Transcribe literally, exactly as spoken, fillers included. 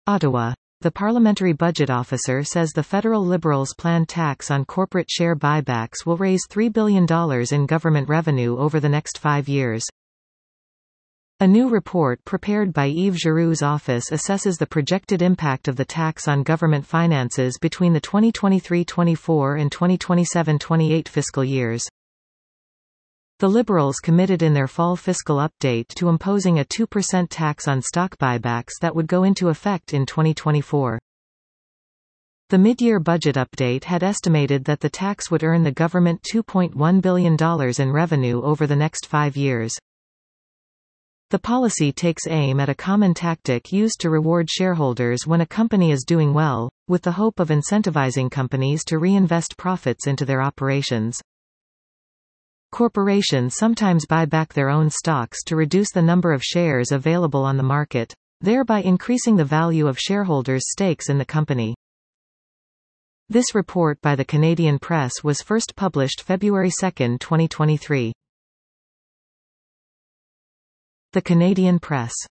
Ottawa. The Parliamentary Budget Officer says the federal Liberals' planned tax on corporate share buybacks will raise three billion dollars in government revenue over the next five years. A new report prepared by Yves Giroux's office assesses the projected impact of the tax on government finances between the twenty twenty-three twenty-four and twenty twenty-seven twenty-eight fiscal years. The Liberals committed in their fall fiscal update to imposing a two percent tax on stock buybacks that would go into effect in twenty twenty-four. The mid-year budget update had estimated that the tax would earn the government two point one billion dollars in revenue over the next five years. The policy takes aim at a common tactic used to reward shareholders when a company is doing well, with the hope of incentivizing companies to reinvest profits into their operations. Corporations sometimes buy back their own stocks to reduce the number of shares available on the market, thereby increasing the value of shareholders' stakes in the company. This report by the Canadian Press was first published February second twenty twenty-three. The Canadian Press.